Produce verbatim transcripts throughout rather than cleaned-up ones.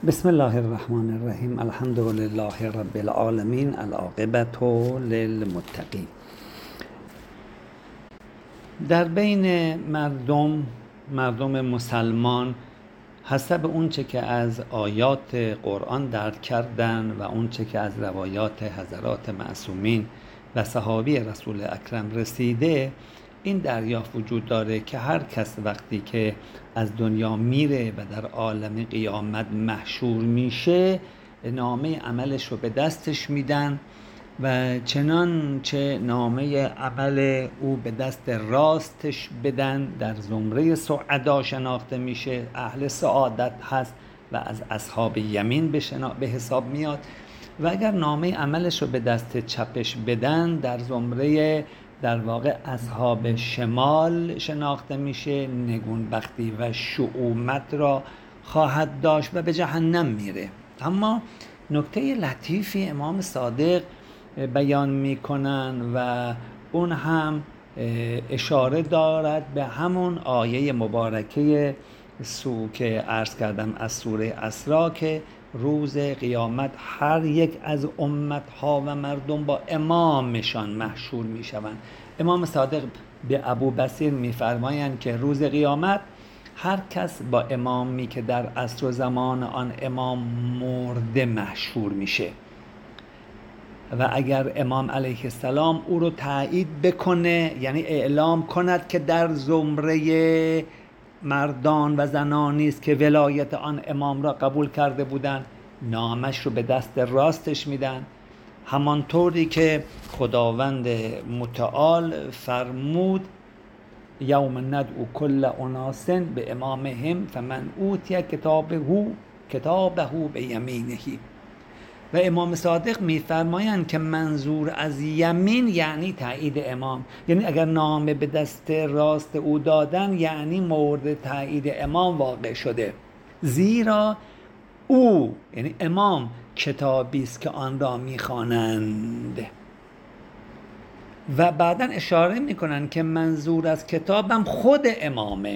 بسم الله الرحمن الرحیم. الحمد لله رب العالمین، العاقبة للمتقین. در بین مردم مردم مسلمان حسب اون چه که از آیات قرآن درک کردن و اون چه که از روایات حضرات معصومین و صحابی رسول اکرم رسیده، این دریافت وجود داره که هر کس وقتی که از دنیا میره و در عالم قیامت محشور میشه، نامه عملش رو به دستش میدن و چنانچه نامه عمل او به دست راستش بدن در زمره سعدا شناخته میشه، اهل سعادت هست و از اصحاب یمین به حساب میاد. و اگر نامه عملش رو به دست چپش بدن، در زمره در واقع اصحاب شمال شناخته میشه، نگونبختی و شؤومت را خواهد داشت و به جهنم میره. اما نکته لطیفی امام صادق بیان میکنن و اون هم اشاره دارد به همون آیه مبارکه سو که عرض کردم از سوره اسراء که روز قیامت هر یک از امتها و مردم با امامشان محشور می شوند. امام صادق به ابو بصیر می فرمایند که روز قیامت هر کس با امامی که در عصر و زمان آن امام مرده محشور میشه و اگر امام علیه السلام او رو تایید بکنه، یعنی اعلام کند که در زمره مردان و زنانی است که ولایت آن امام را قبول کرده بودند، نامش رو به دست راستش میدن، همانطوری که خداوند متعال فرمود یوم ندعو کل اناس به امامهم فمن اوتی کتابه کتابه به یمینه. و امام صادق میفرمایند که منظور از یمین یعنی تایید امام، یعنی اگر نامه به دست راست او دادن یعنی مورد تایید امام واقع شده، زیرا او یعنی امام کتابی است که آن را میخوانند. و بعداً اشاره میکنن که منظور از کتابم خود امامه.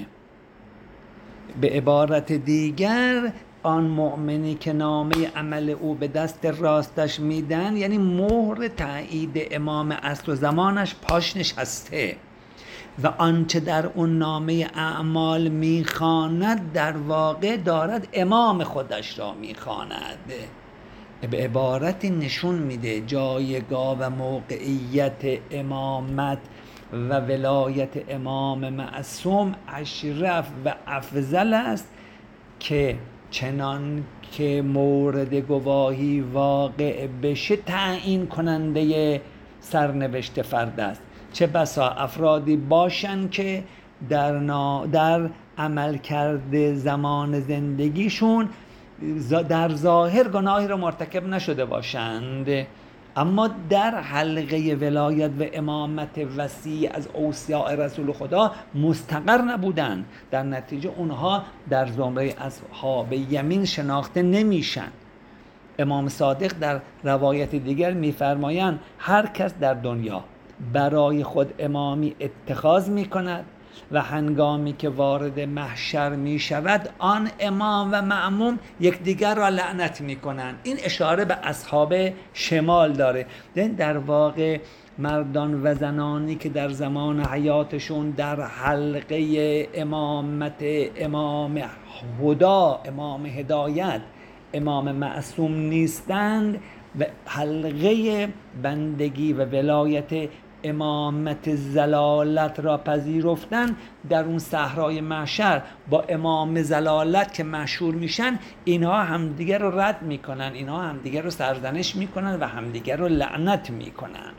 به عبارت دیگر آن مؤمنی که نامه عمل او به دست راستش میدن یعنی مهر تایید امام عصر و زمانش پاش نشسته و آنچه در اون نامه اعمال میخواند در واقع دارد امام خودش را میخواند. به عبارتی نشون میده جایگاه و موقعیت امامت و ولایت امام معصوم اشرف و افضل است که چنان که مورد گواهی واقع بشه تعیین کننده سرنوشت فرد است. چه بسا افرادی باشن که در, نا... در عمل کرده زمان زندگیشون در ظاهر گناهی را مرتکب نشده باشند، اما در حلقه ولایت و امامت وسیع از اوصیاء رسول خدا مستقر نبودند، در نتیجه اونها در زمره اصحاب یمین شناخته نمیشن. امام صادق در روایت دیگر میفرمایند هر کس در دنیا برای خود امامی اتخاذ میکند و هنگامی که وارد محشر می شود آن امام و مأموم یکدیگر را لعنت می کنند. این اشاره به اصحاب شمال داره. در واقع مردان و زنانی که در زمان حیاتشون در حلقه امامت امام هدا، امام هدایت، امام معصوم نیستند و حلقه بندگی و ولایت امامت زلالت را پذیرفتن، در اون صحرای محشر با امام زلالت که مشهور میشن اینها همدیگر رو رد میکنن، اینها همدیگر رو سرزنش میکنن و همدیگر رو لعنت میکنند.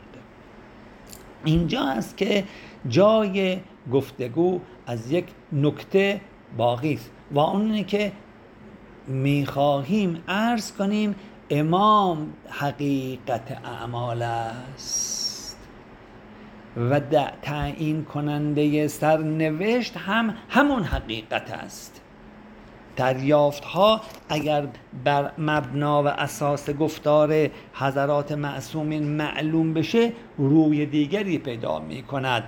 اینجا است که جای گفتگو از یک نکته باقی است و اون که میخواهیم عرض کنیم امام حقیقت اعمال است و تعیین کننده سرنوشت هم همون حقیقت است. دریافت ها اگر بر مبنا و اساس گفتار حضرات معصومین معلوم بشه روی دیگری پیدا می کند.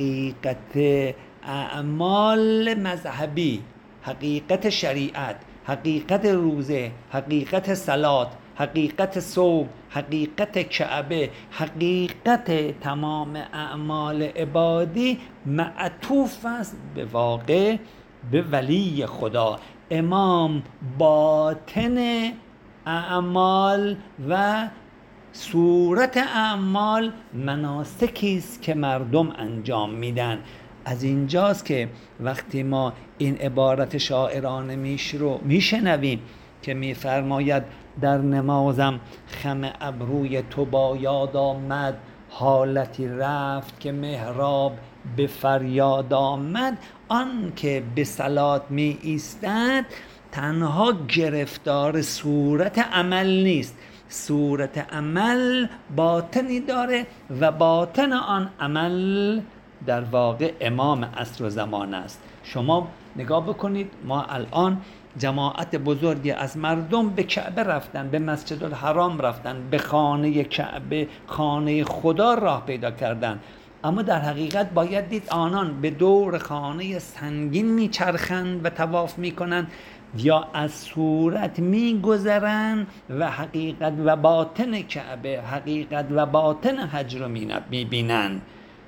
حقیقت اعمال مذهبی، حقیقت شریعت، حقیقت روزه، حقیقت صلات، حقیقت صوم، حقیقت کعبه، حقیقت تمام اعمال عبادی معطوف است به واقع به ولی خدا. امام باطن اعمال و صورت اعمال مناسکی است که مردم انجام میدن. از اینجاست که وقتی ما این عبارت شاعرانه میش رو میشنویم که میفرماید در نمازم خم ابروی تو با یاد آمد، حالتی رفت که محراب به فریاد آمد. آن که به صلات می ایستد تنها گرفتار صورت عمل نیست، صورت عمل باطنی داره و باطن آن عمل در واقع امام عصر و زمان است. شما نگاه بکنید، ما الان جماعت بزرگی از مردم به کعبه رفتن، به مسجد الحرام رفتن، به خانه کعبه، خانه خدا راه پیدا کردن، اما در حقیقت باید دید آنان به دور خانه سنگین میچرخند و طواف میکنند یا از صورت میگذرند و حقیقت و باطن کعبه، حقیقت و باطن حج رو میبینند.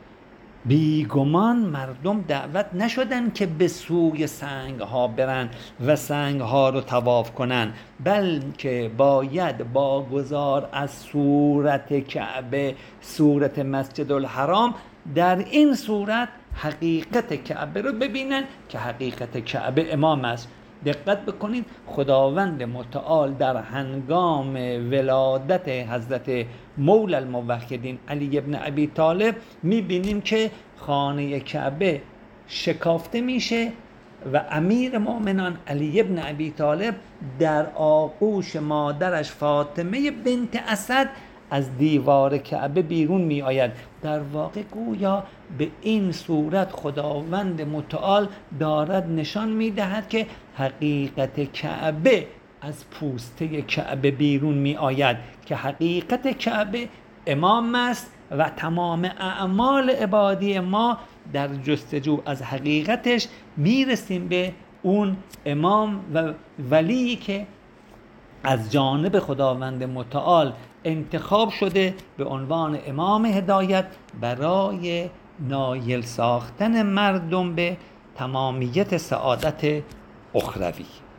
بیگمان مردم دعوت نشدن که به سوی سنگ ها برن و سنگ ها رو طواف کنن، بلکه باید با گذار از صورت کعبه، صورت مسجد الحرام، در این صورت حقیقت کعبه رو ببینن که حقیقت کعبه امام است. دقت بکنید، خداوند متعال در هنگام ولادت حضرت مولا الموحدین علی ابن ابی طالب میبینیم که خانه کعبه شکافته میشه و امیر مؤمنان علی ابن ابی طالب در آغوش مادرش فاطمه بنت اسد از دیوار کعبه بیرون می آید. در واقع گویا به این صورت خداوند متعال دارد نشان می دهد که حقیقت کعبه از پوسته کعبه بیرون می آید، که حقیقت کعبه امام است و تمام اعمال عبادی ما در جستجو از حقیقتش می رسیم به اون امام و ولی که از جانب خداوند متعال انتخاب شده به عنوان امام هدایت برای نایل ساختن مردم به تمامیت سعادت اخروی.